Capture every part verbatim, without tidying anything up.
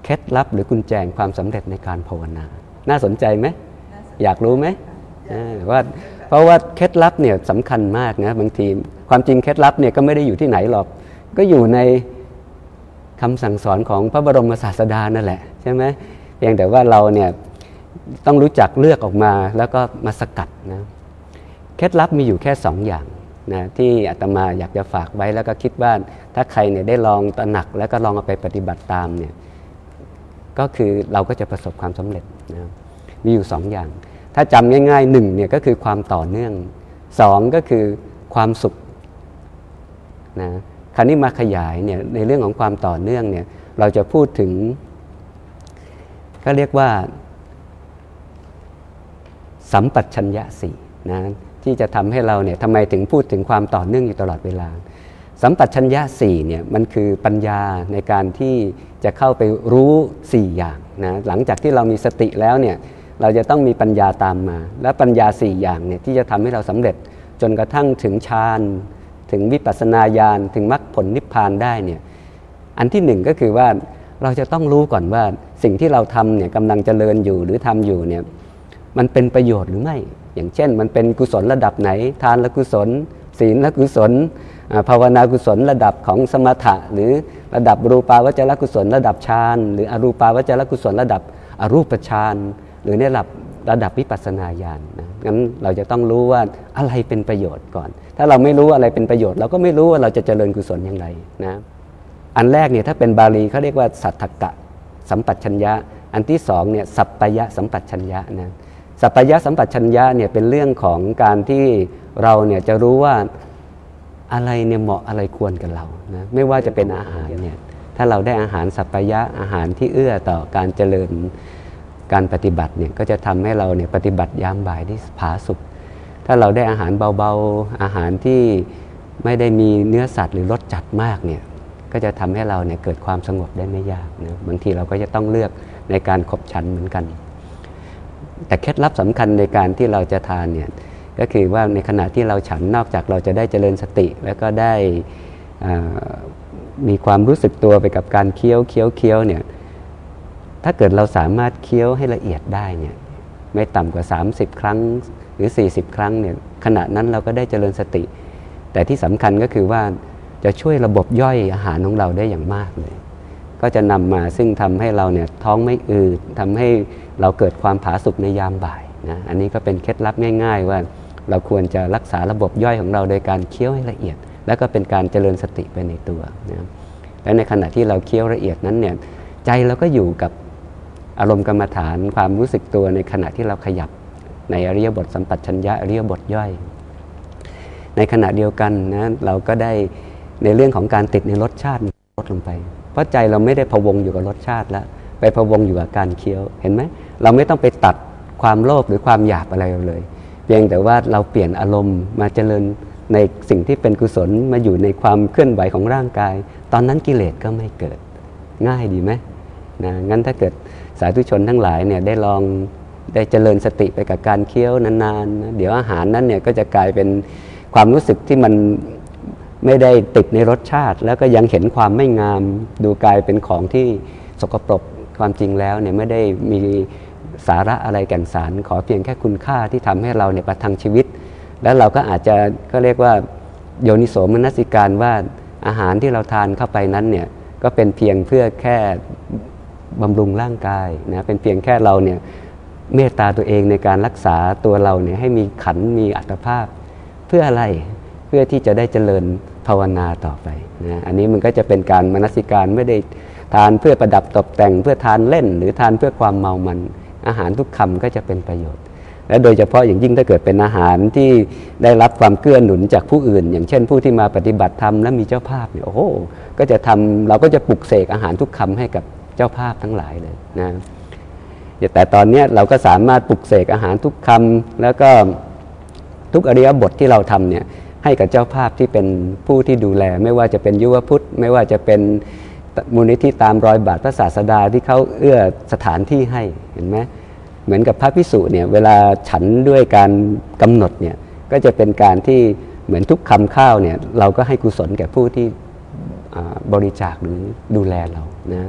เคล็ดลับหรือกุญแจความสำเร็จในการภาวนาน่าสนใจไหมอยากรู้ไหมว่าเพราะว่าเคล็ดลับเนี่ยสำคัญมากนะบางทีความจริงเคล็ดลับเนี่ยก็ไม่ได้อยู่ที่ไหนหรอกก็อยู่ในคำสั่งสอนของพระบรมศาสดานั่นแหละใช่ไหมเพียงแต่ว่าเราเนี่ยต้องรู้จักเลือกออกมาแล้วก็มาสกัดนะเคล็ดลับมีอยู่แค่สองอย่างนะที่อาตมาอยากจะฝากไว้แล้วก็คิดว่าถ้าใครเนี่ยได้ลองตระหนักแล้วก็ลองเอาไปปฏิบัติตามเนี่ยก็คือเราก็จะประสบความสำเร็จนะมีอยู่สองอย่างถ้าจำง่ายๆหนึ่งเนี่ยก็คือความต่อเนื่องสองก็คือความสุขนะคราวนี้มาขยายเนี่ยในเรื่องของความต่อเนื่องเนี่ยเราจะพูดถึงก็เรียกว่าสัมปชัญญะสี่นะที่จะทำให้เราเนี่ยทำไมถึงพูดถึงความต่อเนื่องอยู่ตลอดเวลาสัมปชัญญะสี่เนี่ยมันคือปัญญาในการที่จะเข้าไปรู้สี่อย่างนะหลังจากที่เรามีสติแล้วเนี่ยเราจะต้องมีปัญญาตามมาและปัญญาสี่อย่างเนี่ยที่จะทำให้เราสำเร็จจนกระทั่งถึงฌานถึงวิปัสสนาญาณถึงมรรคผลนิพพานได้เนี่ยอันที่หนึ่งก็คือว่าเราจะต้องรู้ก่อนว่าสิ่งที่เราทำเนี่ยกำลังเจริญอยู่หรือทำอยู่เนี่ยมันเป็นประโยชน์หรือไม่อย่างเช่นมันเป็นกุศลระดับไหนทานละกุศลศีลละกุศลภาวนากุศลระดับของสมถะหรือระดับรูปาวจรกุศลระดับฌานหรืออรูปาวจรกุศลระดับอรูปฌานหรือในระดับระดับวิปัสสนาญาณนะงั้นเราจะต้องรู้ว่าอะไรเป็นประโยชน์ก่อนถ้าเราไม่รู้อะไรเป็นประโยชน์เราก็ไม่รู้ว่าเราจะเจริญกุศลอย่างไรนะอันแรกเนี่ยถ้าเป็นบาลีเขาเรียกว่าสัทธกะสัมปชัญญะอันที่สองเนี่ยสัปปยะสัมปชัญญะนะสัปปยะสัมปชัญญะเนี่ยเป็นเรื่องของการที่เราเนี่ยจะรู้ว่าอะไรเนี่ยเหมาะอะไรควรกับเรานะไม่ว่าจะเป็นอาหารเนี่ยถ้าเราได้อาหารสัปปยะอาหารที่เอื้อต่อการเจริญการปฏิบัติเนี่ยก็จะทำให้เราเนี่ยปฏิบัติยามบ่ายได้ผาสุกถ้าเราได้อาหารเบาๆอาหารที่ไม่ได้มีเนื้อสัตว์หรือรสจัดมากเนี่ยก็จะทำให้เราเนี่ยเกิดความสงบได้ไม่ยากนะบางทีเราก็จะต้องเลือกในการขบฉันเหมือนกันแต่เคล็ดลับสำคัญในการที่เราจะทานเนี่ยก็คือว่าในขณะที่เราฉันนอกจากเราจะได้เจริญสติแล้วก็ได้มีความรู้สึกตัวไปกับการเคี้ยวเคี้ยวเคี้ยวเนี่ยถ้าเกิดเราสามารถเคี้ยวให้ละเอียดได้เนี่ยไม่ต่ำกว่าสามสิบครั้งหรือสี่สิบครั้งเนี่ยขณะนั้นเราก็ได้เจริญสติแต่ที่สำคัญก็คือว่าจะช่วยระบบย่อยอาหารของเราได้อย่างมากเลยก็จะนำมาซึ่งทำให้เราเนี่ยท้องไม่อืดทำให้เราเกิดความผาสุกในยามบ่ายนะอันนี้ก็เป็นเคล็ดลับง่ายๆว่าเราควรจะรักษาระบบย่อยของเราโดยการเคี้ยวให้ละเอียดแล้วก็เป็นการเจริญสติไปในตัวนะและในขณะที่เราเคี้ยวละเอียดนั้นเนี่ยใจเราก็อยู่กับอารมณ์กรรมฐานความรู้สึกตัวในขณะที่เราขยับในอริยบทสัมปชัญญะอริยบทย่อยในขณะเดียวกันนะเราก็ได้ในเรื่องของการติดในรสชาติลดลงไปเพราะใจเราไม่ได้พะวงอยู่กับรสชาติแล้วไปพะวงอยู่กับการเคี้ยวเห็นไหมเราไม่ต้องไปตัดความโลภหรือความอยากอะไรเลยเพียงแต่ว่าเราเปลี่ยนอารมณ์มาเจริญในสิ่งที่เป็นกุศลมาอยู่ในความเคลื่อนไหวของร่างกายตอนนั้นกิเลสก็ไม่เกิดง่ายดีไหมนะงั้นถ้าเกิดสาธุชนทั้งหลายเนี่ยได้ลองได้เจริญสติไปกับการเคี้ยวนานๆนะเดี๋ยวอาหารนั้นเนี่ยก็จะกลายเป็นความรู้สึกที่มันไม่ได้ติดในรสชาติแล้วก็ยังเห็นความไม่งามดูกลายเป็นของที่สกปรกความจริงแล้วเนี่ยไม่ได้มีสาระอะไรแก่นสารขอเพียงแค่คุณค่าที่ทำให้เราเนี่ยประทังชีวิตแล้วเราก็อาจจะก็เรียกว่าโยนิโสมนสิการว่าอาหารที่เราทานเข้าไปนั้นเนี่ยก็เป็นเพียงเพื่อแค่บำรุงร่างกายนะเป็นเพียงแค่เราเนี่ยเมตตาตัวเองในการรักษาตัวเราเนี่ยให้มีขันธ์มีอัตภาพเพื่ออะไรเพื่อที่จะได้เจริญภาวนาต่อไปนะอันนี้มันก็จะเป็นการมนสิการไม่ได้ทานเพื่อประดับตกแต่งเพื่อทานเล่นหรือทานเพื่อความเมามันอาหารทุกคำก็จะเป็นประโยชน์และโดยเฉพาะอย่างยิ่งถ้าเกิดเป็นอาหารที่ได้รับความเกื้อหนุนจากผู้อื่นอย่างเช่นผู้ที่มาปฏิบัติธรรมและมีเจ้าภาพเนี่ยโอ้โหก็จะทำเราก็จะปลุกเสกอาหารทุกคำให้กับเจ้าภาพทั้งหลายเลยนะแต่ตอนนี้เราก็สามารถปลุกเสกอาหารทุกคำแล้วก็ทุกอริยบทที่เราทำเนี่ยให้กับเจ้าภาพที่เป็นผู้ที่ดูแลไม่ว่าจะเป็นยุวพุทธไม่ว่าจะเป็นมูลนิธิตามรอยบาทพระศาสดาที่เขาเอื้อสถานที่ให้เห็นไหมเหมือนกับพระภิกษุเนี่ยเวลาฉันด้วยการกำหนดเนี่ยก็จะเป็นการที่เหมือนทุกคำข้าวเนี่ยเราก็ให้กุศลแก่ผู้ที่บริจาคหรือดูแลเรานะ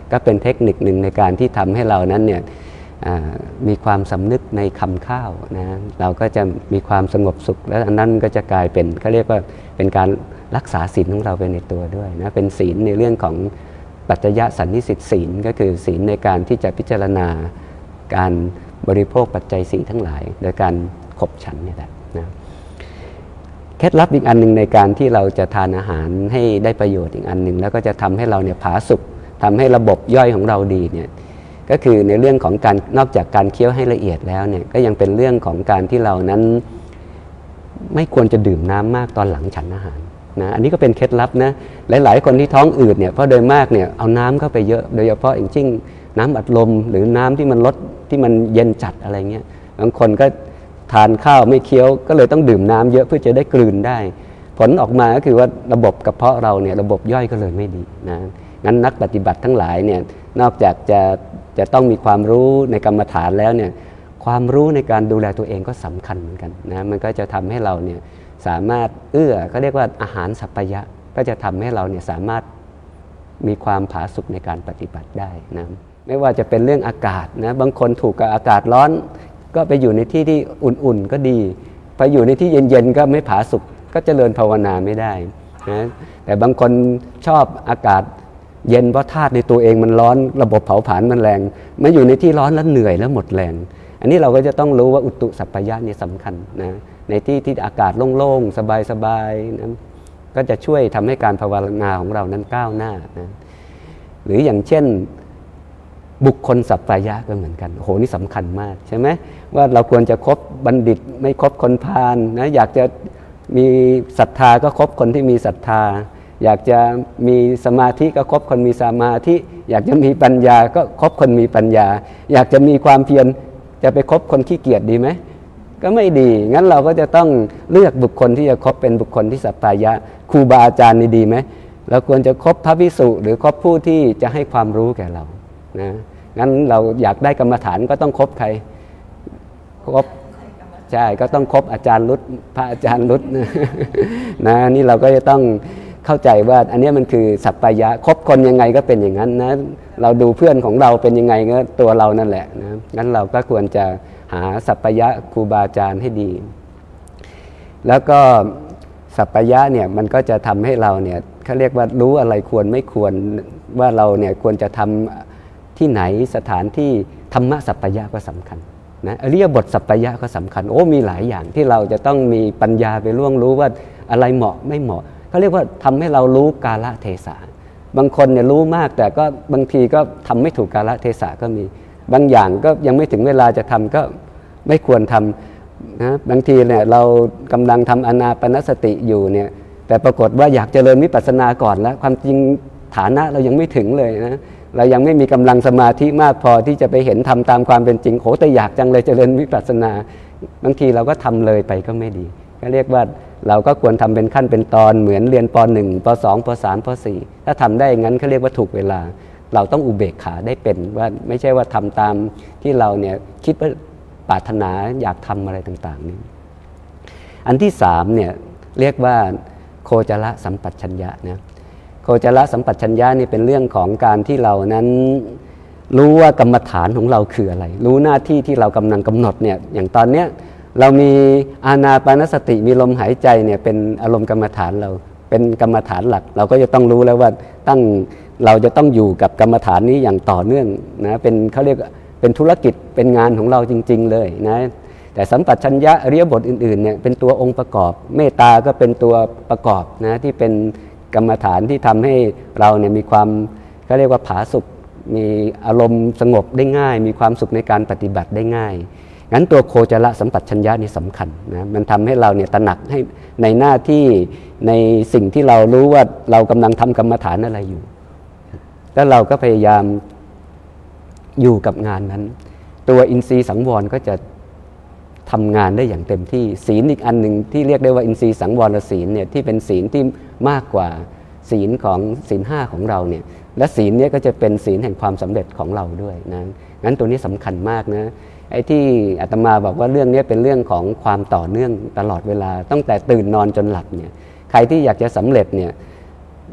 ก็เป็นเทคนิคหนึ่งในการที่ทำให้เรานั้นเนี่ยมีความสำนึกในคำข้าวนะเราก็จะมีความสงบสุขและอันนั้นก็จะกลายเป็นเขาเรียกว่าเป็นการรักษาศีลของเราไปในตัวด้วยนะเป็นศีลในเรื่องของปัจจยสันนิสิตศีลก็คือศีลในการที่จะพิจารณาการบริโภคปัจจัยสี่ทั้งหลายโดยการขบฉันนี่แหละนะเคล็ดลับอีกอันหนึ่งในการที่เราจะทานอาหารให้ได้ประโยชน์อีกอันหนึ่งแล้วก็จะทำให้เราเนี่ยผาสุกทำให้ระบบย่อยของเราดีเนี่ยก็คือในเรื่องของการนอกจากการเคี้ยวให้ละเอียดแล้วเนี่ยก็ยังเป็นเรื่องของการที่เรานั้นไม่ควรจะดื่มน้ำมากตอนหลังฉันอาหารนะอันนี้ก็เป็นเคล็ดลับนะหลายๆคนที่ท้องอืดเนี่ยเพราะโดยมากเนี่ยเอาน้ำเข้าไปเยอะโดยเฉพาะอย่างเช่นน้ำอัดลมหรือน้ำที่มันลดที่มันเย็นจัดอะไรเงี้ยบางคนก็ทานข้าวไม่เคี้ยวก็เลยต้องดื่มน้ำเยอะเพื่อจะได้กลืนได้ผลออกมาก็คือว่าระบบกระเพาะเราเนี่ยระบบย่อยก็เลยไม่ดีนะงั้นนักปฏิบัติทั้งหลายเนี่ยนอกจากจะจะต้องมีความรู้ในกรรมฐานแล้วเนี่ยความรู้ในการดูแลตัวเองก็สำคัญเหมือนกันนะมันก็จะทำให้เราเนี่ยสามารถเอื้อก็เรียกว่าอาหารสัพพยะก็จะทำให้เราเนี่ยสามารถมีความผาสุกในการปฏิบัติได้นะไม่ว่าจะเป็นเรื่องอากาศนะบางคนถูกกับอากาศร้อนก็ไปอยู่ในที่ที่อุ่นๆก็ดีไปอยู่ในที่เย็นๆก็ไม่ผาสุกก็เจริญภาวนาไม่ได้นะแต่บางคนชอบอากาศเย็นเพราะธาตุในตัวเองมันร้อนระบบเผาผลาญมันแรงมาอยู่ในที่ร้อนแล้วเหนื่อยแล้วหมดแรงอันนี้เราก็จะต้องรู้ว่าอุตุสัพพยะนี่สำคัญนะในที่ที่อากาศโล่งๆสบายๆนะก็จะช่วยทำให้การภาวนาของเรานั้นก้าวหน้านะหรืออย่างเช่นบุคคลสัพพยะก็เหมือนกันโหนี่สำคัญมากใช่ไหมว่าเราควรจะคบบัณฑิตไม่คบคนพาลนะอยากจะมีศรัทธาก็คบคนที่มีศรัทธาอยากจะมีสมาธิก็คบคนมีสมาธิอยากจะมีปัญญาก็คบคนมีปัญญาอยากจะมีความเพียรจะไปคบคนขี้เกียจดีไหมก็ไม่ดีงั้นเราก็จะต้องเลือกบุคคลที่จะคบเป็นบุคคลที่สัพพยะครูบาอาจารย์นี่ดีไหมเราควรจะคบพระภิกษุหรือคบผู้ที่จะให้ความรู้แก่เรานะงั้นเราอยากได้กรรมฐานก็ต้องคบใครคบใช่ก็ต้องคบอาจารย์รุตพระอาจารย์รุตนะนี่เราก็จะต้องเข้าใจว่าอันนี้มันคือสัพพยะคบคนยังไงก็เป็นอย่างนั้นนะเราดูเพื่อนของเราเป็นยังไงก็ตัวเรานั่นแหละนะงั้นเราก็ควรจะหาสัพพยะครูบาอาจารย์ให้ดีแล้วก็สัพพยะเนี่ยมันก็จะทำให้เราเนี่ยเขาเรียกว่ารู้อะไรควรไม่ควรว่าเราเนี่ยควรจะทำที่ไหนสถานที่ธรรมะสัพพยะก็สำคัญนะอริยบทสัพพยะก็สำคัญโอ้มีหลายอย่างที่เราจะต้องมีปัญญาไปล่วงรู้ว่าอะไรเหมาะไม่เหมาะเขาเรียกว่าทำให้เรารู้กาลเทศะบางคนเนี่ยรู้มากแต่ก็บางทีก็ทำไม่ถูกกาลเทศะก็มีบางอย่างก็ยังไม่ถึงเวลาจะทำก็ไม่ควรทำนะบางทีเนี่ยเรากำลังทำอานาปานสติอยู่เนี่ยแต่ปรากฏว่าอยากเจริญวิปัสสนาก่อนแล้วความจริงฐานะเรายังไม่ถึงเลยนะเรายังไม่มีกำลังสมาธิมากพอที่จะไปเห็นทำตามความเป็นจริงโหแต่อยากจังเลยเจริญวิปัสสนาบางทีเราก็ทำเลยไปก็ไม่ดีก็เรียกว่าเราก็ควรทำเป็นขั้นเป็นตอนเหมือนเรียนป หนึ่ง ป สอง ป สาม ป สี่ถ้าทำได้อย่างนั้นเขาเรียกว่าถูกเวลาเราต้องอุเบกขาได้เป็นว่าไม่ใช่ว่าทำตามที่เราเนี่ยคิดว่าปรารถนาอยากทำอะไรต่างๆนี่อันที่สามเนี่ยเรียกว่าโคจรสัมปัชัญญะนะโคจรสัมปัชัญญะนี่เป็นเรื่องของการที่เรานั้นรู้ว่ากรรมฐานของเราคืออะไรรู้หน้าที่ที่เรากำลังกำหนดเนี่ยอย่างตอนเนี้ยเรามีอานาปานสติมีลมหายใจเนี่ยเป็นอารมณ์กรรมฐานเราเป็นกรรมฐานหลักเราก็จะต้องรู้แล้วว่าตั้งเราจะต้องอยู่กับกรรมฐานนี้อย่างต่อเนื่องนะเป็นเขาเรียกเป็นธุรกิจเป็นงานของเราจริงๆเลยนะแต่สัมปชัญญะอริยบทอื่นๆเนี่ยเป็นตัวองค์ประกอบเมตตาก็เป็นตัวประกอบนะที่เป็นกรรมฐานที่ทำให้เราเนี่ยมีความเขาเรียกว่าผาสุกมีอารมณ์สงบได้ง่ายมีความสุขในการปฏิบัติได้ง่ายงั้นตัวโคจรสัมปชัญญะนี่สำคัญนะมันทำให้เราเนี่ยตระหนักให้ในหน้าที่ในสิ่งที่เรารู้ว่าเรากำลังทำกรรมฐานอะไรอยู่แล้วเราก็พยายามอยู่กับงานนั้นตัวอินทรีย์สังวรก็จะทำงานได้อย่างเต็มที่ศีลอีกอันหนึ่งที่เรียกได้ว่าอินทรีย์สังวรศีลเนี่ยที่เป็นศีลที่มากกว่าศีลของศีลห้าของเราเนี่ยและศีลเนี่ยก็จะเป็นศีลแห่งความสำเร็จของเราด้วยนะงั้นตัวนี้สำคัญมากนะไอ้ที่อาตมาบอกว่าเรื่องนี้เป็นเรื่องของความต่อเนื่องตลอดเวลาตั้งแต่ตื่นนอนจนหลับเนี่ยใครที่อยากจะสำเร็จเนี่ย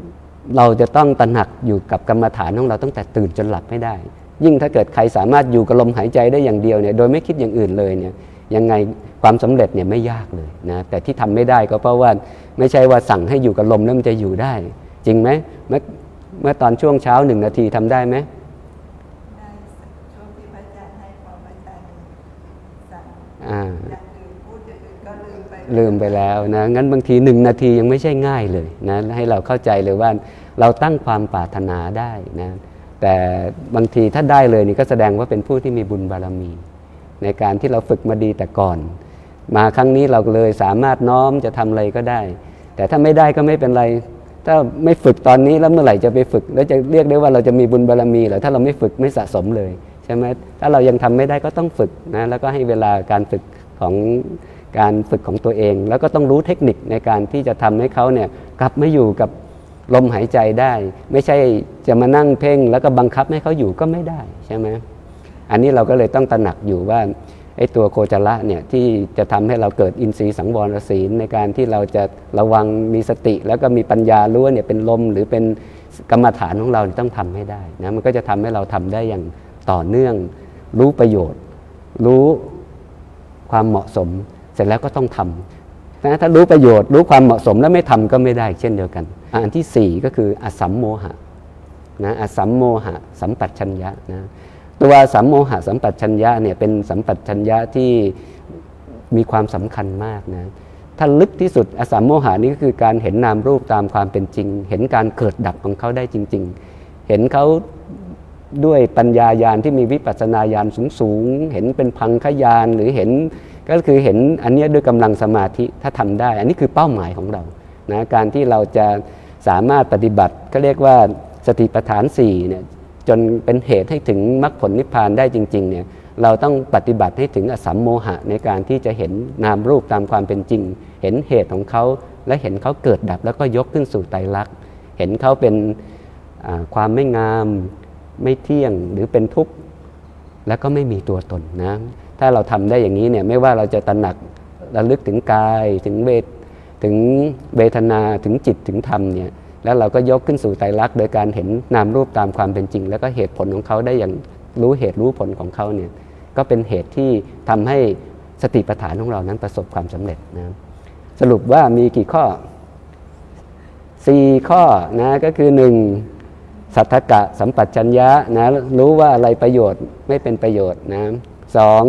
เราจะต้องตระหนักอยู่กับกรรมฐานของเราตั้งแต่ตื่นจนหลับให้ได้ยิ่งถ้าเกิดใครสามารถอยู่กับลมหายใจได้อย่างเดียวเนี่ยโดยไม่คิดอย่างอื่นเลยเนี่ยยังไงความสำเร็จเนี่ยไม่ยากเลยนะแต่ที่ทำไม่ได้ก็เพราะว่าไม่ใช่ว่าสั่งให้อยู่กับลมแล้วมันจะอยู่ได้จริงไหมเมื่อเมื่อตอนช่วงเช้าหนึ่งนาทีทำได้ไหมได้ช่วงที่พระอาจารย์ให้ความพระอาจารย์สั่งอ่าพูดอย่างอื่นก็ลืมไปลืมไปแล้วนะงั้นบางทีหนึ่งนาทียังไม่ใช่ง่ายเลยนะให้เราเข้าใจเลยว่าเราตั้งความปรารถนาได้นะแต่บางทีถ้าได้เลยนี่ก็แสดงว่าเป็นผู้ที่มีบุญบารมีในการที่เราฝึกมาดีแต่ก่อนมาครั้งนี้เราเลยสามารถน้อมจะทำอะไรก็ได้แต่ถ้าไม่ได้ก็ไม่เป็นไรถ้าไม่ฝึกตอนนี้แล้วเมื่อไหร่จะไปฝึกแล้วจะเรียกได้ว่าเราจะมีบุญบารมีหรือถ้าเราไม่ฝึกไม่สะสมเลยใช่ไหมถ้าเรายังทำไม่ได้ก็ต้องฝึกนะแล้วก็ให้เวลาการฝึกของการฝึกของตัวเองแล้วก็ต้องรู้เทคนิคในการที่จะทำให้เขาเนี่ยกลับมาอยู่กับลมหายใจได้ไม่ใช่จะมานั่งเพ่งแล้วก็บังคับให้เขาอยู่ก็ไม่ได้ใช่ไหมอันนี้เราก็เลยต้องตระหนักอยู่ว่าไอ้ตัวโคจรเนี่ยที่จะทำให้เราเกิดอินทรีย์สังวรศีลในการที่เราจะระวังมีสติแล้วก็มีปัญญารู้ว่าเนี่ยเป็นลมหรือเป็นกรรมฐานของเราต้องทำให้ได้นะมันก็จะทำให้เราทำได้อย่างต่อเนื่องรู้ประโยชน์รู้ความเหมาะสมเสร็จแล้วก็ต้องทำนะถ้ารู้ประโยชน์รู้ความเหมาะสมแล้วไม่ทำก็ไม่ได้เช่นเดียวกันอันที่สี่ก็คืออสัมโมหะนะอสัมโมหะสัมปชัญญะนะตัวสัมโมหะสัมปชัญญะเนี่ยเป็นสัมปชัญญะที่มีความสำคัญมากนะถ้าลึกที่สุดอสัมโมหะนี่ก็คือการเห็นนามรูปตามความเป็นจริงเห็นการเกิดดับของเขาได้จริงๆเห็นเขาด้วยปัญญาญาณที่มีวิปัสสนาญาณสูงๆเห็นเป็นพังคญาณหรือเห็นก็คือเห็นอันนี้ด้วยกำลังสมาธิถ้าทำได้อันนี้คือเป้าหมายของเรานะการที่เราจะสามารถปฏิบัติก็เรียกว่าสติปัฏฐานสี่เนี่ยจนเป็นเหตุให้ถึงมรรคผลนิพพานได้จริงๆเนี่ยเราต้องปฏิบัติให้ถึงอสัมโมหะในการที่จะเห็นนามรูปตามความเป็นจริงเห็นเหตุของเขาและเห็นเขาเกิดดับแล้วก็ยกขึ้นสู่ไตรลักษณ์เห็นเขาเป็นความไม่งามไม่เที่ยงหรือเป็นทุกข์แล้วก็ไม่มีตัวตนนะถ้าเราทำได้อย่างนี้เนี่ยไม่ว่าเราจะตระหนักระลึกถึงกายถึงเวทถึงเวทนาถึงจิตถึงธรรมเนี่ยแล้วเราก็ยกขึ้นสู่ไตรลักษณ์โดยการเห็นนามรูปตามความเป็นจริงแล้วก็เหตุผลของเขาได้อย่างรู้เหตุรู้ผลของเขาเนี่ยก็เป็นเหตุที่ทำให้สติปัฏฐานของเรานั้นประสบความสำเร็จนะสรุปว่ามีกี่ข้อสี่ข้อนะก็คือหนึ่งสัทธกะสัมปชัญญะนะรู้ว่าอะไรประโยชน์ไม่เป็นประโยชน์นะสอง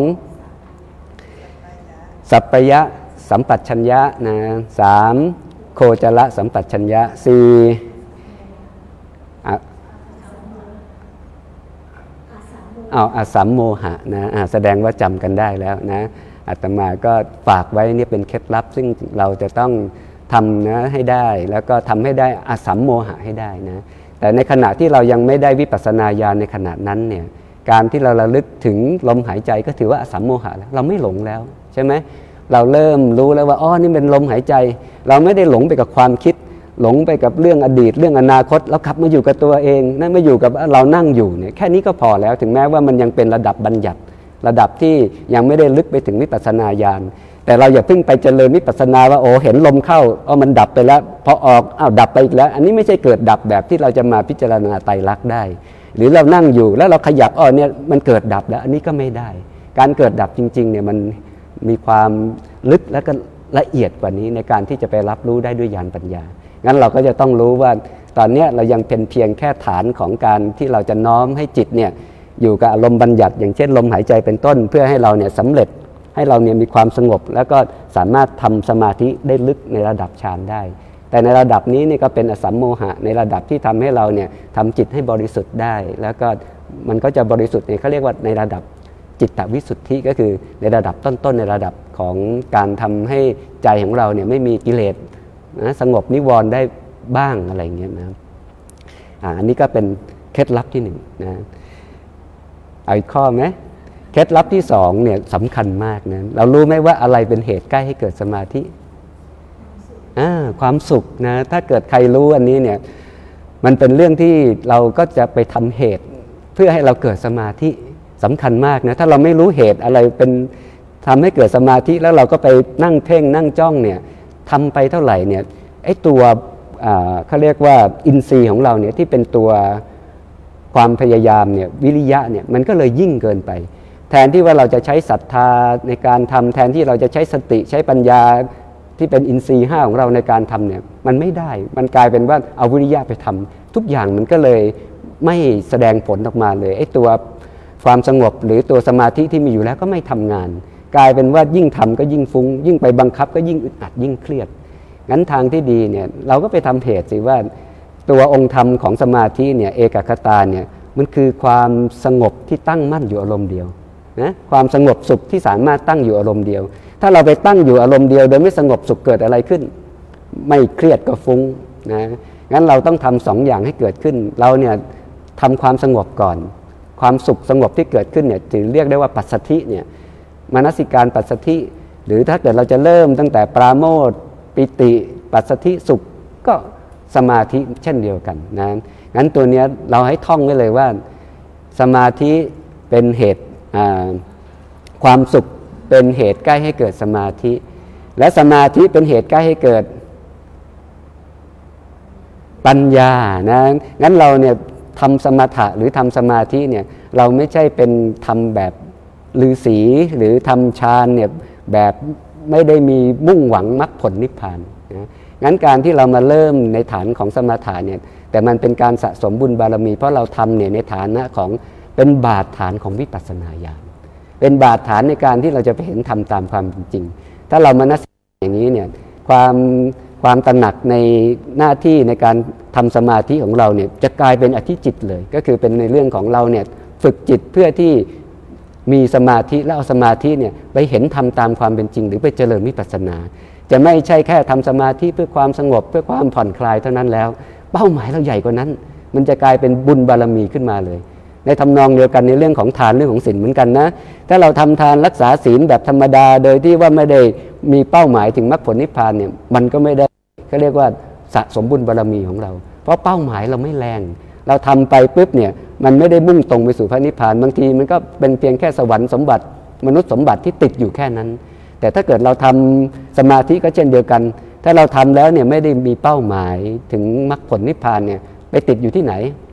สัพพยะสัมปชัญญะนะสามโคจรสัมปชัญญะสี่เอาอสัมโมหะนะแสดงว่าจำกันได้แล้วนะอาตมาก็ฝากไว้นี่เป็นเคล็ดลับซึ่งเราจะต้องทำนะให้ได้แล้วก็ทำให้ได้อสัมโมหะให้ได้นะแต่ในขณะที่เรายังไม่ได้วิปัสสนาญาณในขณะนั้นเนี่ยการที่เราระลึกถึงลมหายใจก็ถือว่าอสัมโมหะแล้วเราไม่หลงแล้วใช่ไหมเราเริ่มรู้แล้วว่าอ๋อนี่เป็นลมหายใจเราไม่ได้หลงไปกับความคิดหลงไปกับเรื่องอดีตเรื่องอนาคตเรากลับมาอยู่กับตัวเองนั่นมาอยู่กับเรานั่งอยู่เนี่ยแค่นี้ก็พอแล้วถึงแม้ว่ามันยังเป็นระดับบัญญัติระดับที่ยังไม่ได้ลึกไปถึงวิปัสสนาญาณแต่เราอย่าเพิ่งไปเจริญวิปัสสนาว่าโอ้เห็นลมเข้าอ๋อมันดับไปแล้วพอออกอ้าวดับไปอีกแล้วอันนี้ไม่ใช่เกิดดับแบบที่เราจะมาพิจารณาไตรลักษณ์ได้หรือเรานั่งอยู่แล้วเราขยับอ๋อเนี่ยมันเกิดดับแล้วอันนี้ก็ไม่ได้การเกิดดับจริงๆเนี่ยมันมีความลึกและก็ละเอียดกว่านี้ในการที่จะไปรับรู้ได้ด้วยญาณปัญญางั้นเราก็จะต้องรู้ว่าตอนนี้เรายังเป็นเพียงแค่ฐานของการที่เราจะน้อมให้จิตเนี่ยอยู่กับอารมณ์บัญญัติอย่างเช่นลมหายใจเป็นต้นเพื่อให้เราเนี่ยสำเร็จให้เราเนี่ยมีความสงบแล้วก็สามารถทำสมาธิได้ลึกในระดับฌานได้แต่ในระดับนี้นี่ก็เป็นอสัมโมหะในระดับที่ทำให้เราเนี่ยทำจิตให้บริสุทธิ์ได้แล้วก็มันก็จะบริสุทธิ์เนี่ยเขาเรียกว่าในระดับจิตตวิสุทธิก็คือในระดับต้นๆในระดับของการทำให้ใจของเราเนี่ยไม่มีกิเลสนะสงบนิวรณ์ได้บ้างอะไรอย่างเงี้ยนะอ่าอันนี้ก็เป็นเคล็ดลับที่หนึ่งนะเอาอีกข้อไหมเคล็ดลับที่สองเนี่ยสำคัญมากนะเรารู้ไหมว่าอะไรเป็นเหตุใกล้ให้เกิดสมาธิอ่าความสุขนะถ้าเกิดใครรู้อันนี้เนี่ยมันเป็นเรื่องที่เราก็จะไปทำเหตุเพื่อให้เราเกิดสมาธิสำคัญมากนะถ้าเราไม่รู้เหตุอะไรเป็นทำให้เกิดสมาธิแล้วเราก็ไปนั่งเพ่งนั่งจ้องเนี่ยทำไปเท่าไหร่เนี่ยไอ้ตัวเขาเรียกว่าอินทรีย์ของเราเนี่ยที่เป็นตัวความพยายามเนี่ยวิริยะเนี่ยมันก็เลยยิ่งเกินไปแทนที่ว่าเราจะใช้ศรัทธาในการทำแทนที่เราจะใช้สติใช้ปัญญาที่เป็นอินทรีย์ห้าของเราในการทำเนี่ยมันไม่ได้มันกลายเป็นว่าเอาวิริยะไปทำทุกอย่างมันก็เลยไม่แสดงผลออกมาเลยไอ้ตัวความสงบหรือตัวสมาธิที่มีอยู่แล้วก็ไม่ทำงานกลายเป็นว่ายิ่งทำก็ยิ่งฟุง้งยิ่งไปบังคับก็ยิ่งอึดอัดยิ่งเครียดงั้นทางที่ดีเนี่ยเราก็ไปทำเหตุสิว่าตัวองค์ธรรมของสมาธิเนี่ยเอกคตาเนี่ยมันคือความสงบที่ตั้งมั่นอยู่อารมณ์เดียวนะความสงบสุขที่สามารถตั้งอยู่อารมณ์เดียวถ้าเราไปตั้งอยู่อารมณ์เดียวโดยไม่สงบสุขเกิดอะไรขึ้นไม่เครียดก็ฟุ้งนะงั้นเราต้องทำสองอย่างให้เกิดขึ้นเราเนี่ยทำความสงบก่อนความสุขสงบที่เกิดขึ้นเนี่ยถือเรียกได้ว่าปัสสัทธิเนี่ยมนสิการปัสสัทธิหรือถ้าเกิดเราจะเริ่มตั้งแต่ปราโมทย์ปิติปัสสัทธิสุขก็สมาธิเช่นเดียวกันนะงั้นตัวนี้เราให้ท่องไว้เลยว่าสมาธิเป็นเหตุความสุขเป็นเหตุใกล้ให้เกิดสมาธิและสมาธิเป็นเหตุใกล้ให้เกิดปัญญานะงั้นเราเนี่ยทำสมถะหรือทำสมาธิเนี่ยเราไม่ใช่เป็นทำแบบฤาษีหรือทำฌานเนี่ยแบบไม่ได้มีมุ่งหวังมรรคผลนิพพานนะงั้นการที่เรามาเริ่มในฐานของสมถะเนี่ยแต่มันเป็นการสะสมบุญบารมีเพราะเราทำเนี่ยในฐานะของเป็นบาทฐานของวิปัสสนาญาณเป็นบาทฐานในการที่เราจะไปเห็นธรรมตามความเป็นจริงถ้าเรามานับอย่างนี้เนี่ยความความตระหนักในหน้าที่ในการทำสมาธิของเราเนี่ยจะกลายเป็นอธิจิตเลยก็คือเป็นในเรื่องของเราเนี่ยฝึกจิตเพื่อที่มีสมาธิแล้วเอาสมาธิเนี่ยไปเห็นธรรมตามความเป็นจริงหรือไปเจริญวิปัสสนาจะไม่ใช่แค่ทำสมาธิเพื่อความสงบเพื่อความผ่อนคลายเท่านั้นแล้วเป้าหมายเราใหญ่กว่านั้นมันจะกลายเป็นบุญบารมีขึ้นมาเลยในทำนองเดียวกันในเรื่องของทานเรื่องของศีลเหมือนกันนะถ้าเราทำทานรักษาศีลแบบธรรมดาโดยที่ว่าไม่ได้มีเป้าหมายถึงมรรคผลนิพพานเนี่ยมันก็ไม่ได้เขาเรียกว่าสะสมบุญบารมีของเราเพราะเป้าหมายเราไม่แรงเราทำไปปุ๊บเนี่ยมันไม่ได้มุ่งตรงไปสู่พระนิพพานบางทีมันก็เป็นเพียงแค่สวรรค์สมบัติมนุษย์สมบัติที่ติดอยู่แค่นั้นแต่ถ้าเกิดเราทำสมาธิก็เช่นเดียวกันถ้าเราทำแล้วเนี่ยไม่ได้มีเป้าหมายถึงมรรคผลนิพพานเนี่ยไปติดอยู่ที่ไหน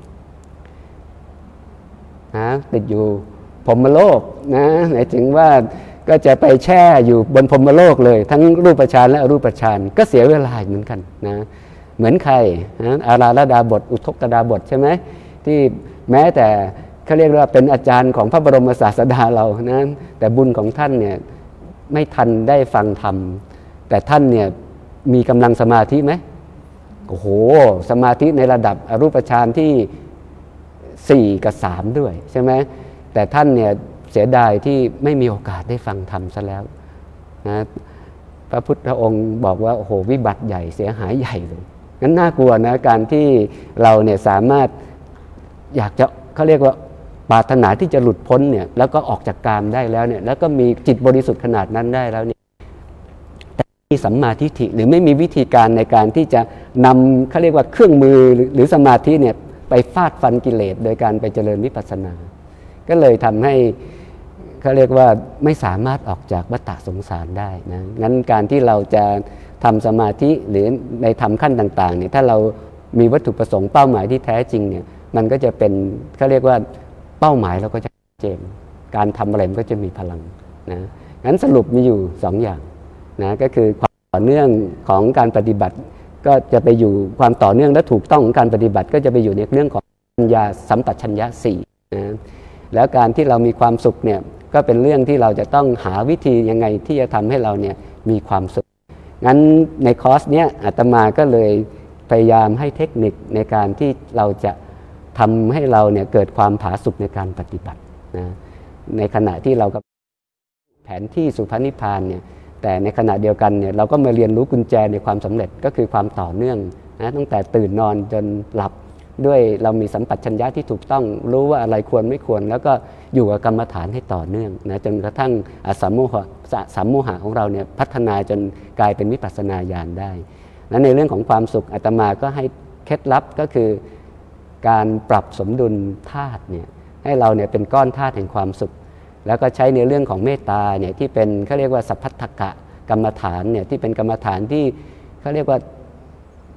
นะติดอยู่พรหมโลกนะหมายถึงว่าก็จะไปแช่อยู่บนพรหมโลกเลยทั้งรูปฌานและอรูปฌานก็เสียเวลาเหมือนกันนะเหมือนใครนะอาราลดาบทอุทกดาบทใช่ไหมที่แม้แต่เขาเรียกว่าเป็นอาจารย์ของพระบรมศาสดาเรานะแต่บุญของท่านเนี่ยไม่ทันได้ฟังธรรมแต่ท่านเนี่ยมีกำลังสมาธิไหมโอ้โหสมาธิในระดับอรูปฌานที่สี่กับสามด้วยใช่ไหมแต่ท่านเนี่ยเสียดายที่ไม่มีโอกาสได้ฟังธรรมซะแล้วนะพระพุทธองค์บอกว่าโอ้โหวิบัติใหญ่เสียหายใหญ่เลยงั้นน่ากลัวนะการที่เราเนี่ยสามารถอยากจะเขาเรียกว่าปรารถนาที่จะหลุดพ้นเนี่ยแล้วก็ออกจากกามได้แล้วเนี่ยแล้วก็มีจิตบริสุทธิ์ขนาดนั้นได้แล้วเนี่ยแต่มีสัมมาทิฏฐิหรือไม่มีวิธีการในการที่จะนำเขาเรียกว่าเครื่องมือหรือสมาธิเนี่ยไปฟาดฟันกิเลสโดยการไปเจริญวิปัสสนาก็เลยทำให้เขาเรียกว่าไม่สามารถออกจากวัฏฏะสงสารได้นะงั้นการที่เราจะทำสมาธิหรือในทำขั้นต่างๆเนี่ยถ้าเรามีวัตถุประสงค์เป้าหมายที่แท้จริงเนี่ยมันก็จะเป็นเขาเรียกว่าเป้าหมายเราก็จะชัดเจนการทำอะไรมันก็จะมีพลังนะงั้นสรุปมีอยู่สองอย่างนะก็คือความต่อเนื่องของการปฏิบัติก็จะไปอยู่ความต่อเนื่องและถูกต้องของการปฏิบัติก็จะไปอยู่ในเรื่องของปัญญาสัมปชัญญะสี่นะแล้วการที่เรามีความสุขเนี่ยก็เป็นเรื่องที่เราจะต้องหาวิธียังไงที่จะทำให้เราเนี่ยมีความสุขงั้นในคอร์สเนี้ยอาตมาก็เลยพยายามให้เทคนิคในการที่เราจะทำให้เราเนี่ยเกิดความผาสุกในการปฏิบัตินะในขณะที่เราก็แผนที่สู่พระนิพพานเนี่ยแต่ในขณะเดียวกันเนี่ยเราก็มาเรียนรู้กุญแจในความสำเร็จก็คือความต่อเนื่องนะตั้งแต่ตื่นนอนจนหลับด้วยเรามีสัมปชัญญะที่ถูกต้องรู้ว่าอะไรควรไม่ควรแล้วก็อยู่กับกรรมฐานให้ต่อเนื่องนะจนกระทั่งอสัมโมหะสัมโมหะของเราเนี่ยพัฒนาจนกลายเป็นวิปัสสนาญาณได้และในเรื่องของความสุขอาตมาก็ให้เคล็ดลับก็คือการปรับสมดุลธาตุเนี่ยให้เราเนี่ยเป็นก้อนธาตุแห่งความสุขแล้วก็ใช้ในเรื่องของเมตตาเนี่ยที่เป็นเขาเรียกว่าสัพพัทธกะกรรมฐานเนี่ยที่เป็นกรรมฐานที่เขาเรียกว่า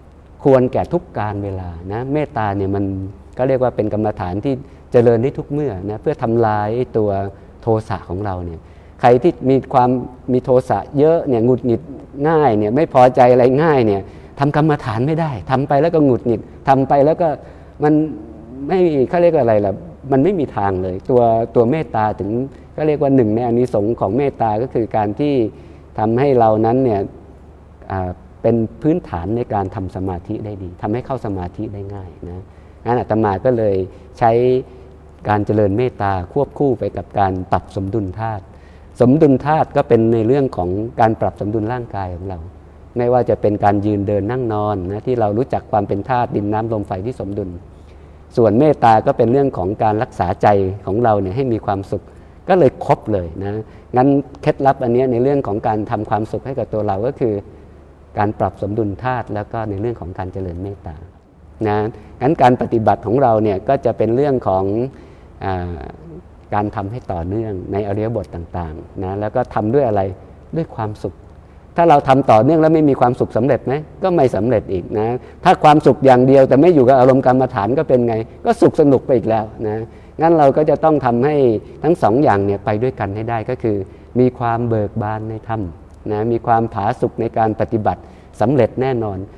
ควรแก่ทุกการเวลานะเมตตาเนี่ยมันก็เรียกว่าเป็นกรรมฐานที่เจริญได้ทุกเมื่อนะเพื่อทำลายตัวโทสะของเราเนี่ยใครที่มีความมีโทสะเยอะเนี่ยหงุดหงิดง่ายเนี่ยไม่พอใจอะไรง่ายเนี่ยทำกรรมฐานไม่ได้ทำไปแล้วก็หงุดหงิดทำไปแล้วก็มันไม่เขาเรียกว่าอะไรล่ะมันไม่มีทางเลยตัวตัวเมตตาถึงก็เรียกว่าหนึ่งในอานิสงส์ของเมตตาก็คือการที่ทำให้เรานั้นเนี่ยเป็นพื้นฐานในการทำสมาธิได้ดีทำให้เข้าสมาธิได้ง่ายนะงั้นอาตมาก็เลยใช้การเจริญเมตตาควบคู่ไปกับการปรับสมดุลธาตุสมดุลธาตุก็เป็นในเรื่องของการปรับสมดุลร่างกายของเราไม่ว่าจะเป็นการยืนเดินนั่งนอนนะที่เรารู้จักความเป็นธาตุดินน้ำลมไฟที่สมดุลส่วนเมตตาก็เป็นเรื่องของการรักษาใจของเราเนี่ยให้มีความสุขก็เลยครบเลยนะงั้นเคล็ดลับอันนี้ในเรื่องของการทำความสุขให้กับตัวเราก็คือการปรับสมดุลธาตุแล้วก็ในเรื่องของการเจริญเมตตานะงั้นการปฏิบัติของเราเนี่ยก็จะเป็นเรื่องของอ่าการทำให้ต่อเนื่องในอริยบทต่างๆนะแล้วก็ทำด้วยอะไรด้วยความสุขถ้าเราทำต่อเนื่องแล้วไม่มีความสุขสำเร็จไหมก็ไม่สำเร็จอีกนะถ้าความสุขอย่างเดียวแต่ไม่อยู่กับอารมณ์กรรมฐานก็เป็นไงก็สุขสนุกไปอีกแล้วนะงั้นเราก็จะต้องทำให้ทั้งสองอย่างเนี่ยไปด้วยกันให้ได้ก็คือมีความเบิกบานในธรรมนะมีความผาสุกในการปฏิบัติสำเร็จแน่นอน